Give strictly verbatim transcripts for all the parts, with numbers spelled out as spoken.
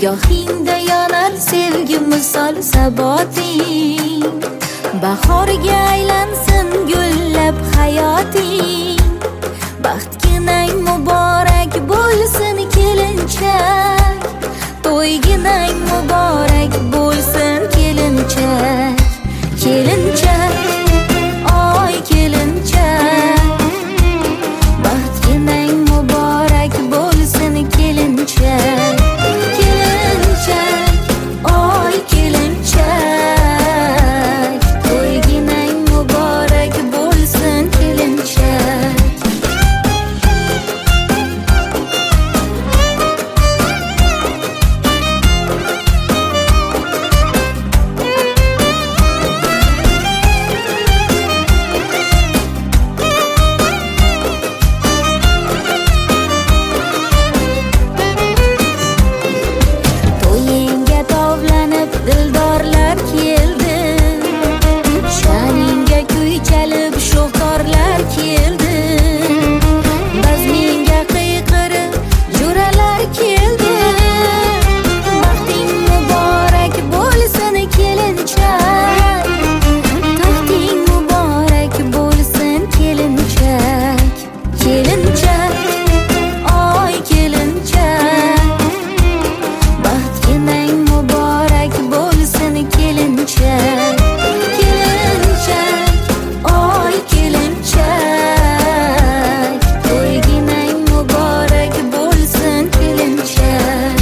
Gohingda yonar sevgi misol saboting, bahorga aylansin gullab hayoting. Baxtginang muborak bo'lsin kelinchak, to'yginang muborak bo'lsin kelinchak. Kelinchak, oy kelinchak, baxtginang muborak bo'lsin kelinchak. Kelinchak, oy kelinchak, to'yginang muborak bo'lsin kelinchak. Dildorlar keldi, sha'ningga kuy chalib sho'xtorlar keldi. Bazmingga qiyqirib jo'ralar keldi. Baxting muborak bo'lsin kelinchak, taxting muborak bo'lsin kelinchak. Kelinchak, oy kelinchak, baxtginang muborak bo'lsin kelinchak. Kelinchak, oy kelinchak, to'yginang muborak bo'lsin kelinchak.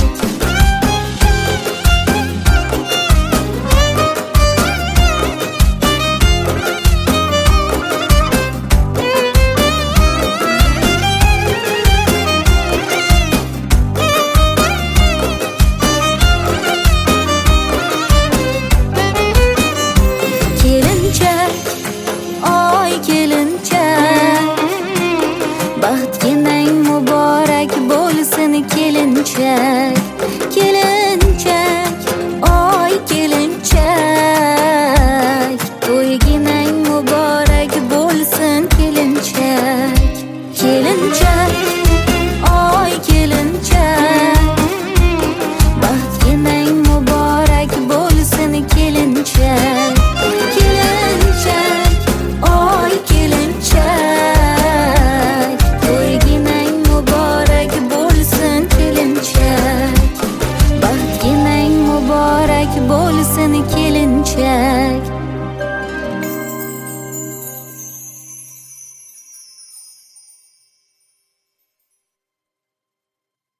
Kelinchak, oy kelinchak, baxtginang muborak bo'lsin kelinchak. Kelinchak, oy kelinchak, to'yginang muborak bo'lsin kelinchak. Kelinchak, oy kelinchak, baxtginang muborak bo'lsin kelinchak. Kelinchak, oy kelinchak, to'yginang muborak bo'lsin kelinchak. Baxtginang muborak bo'lsin kelinchak.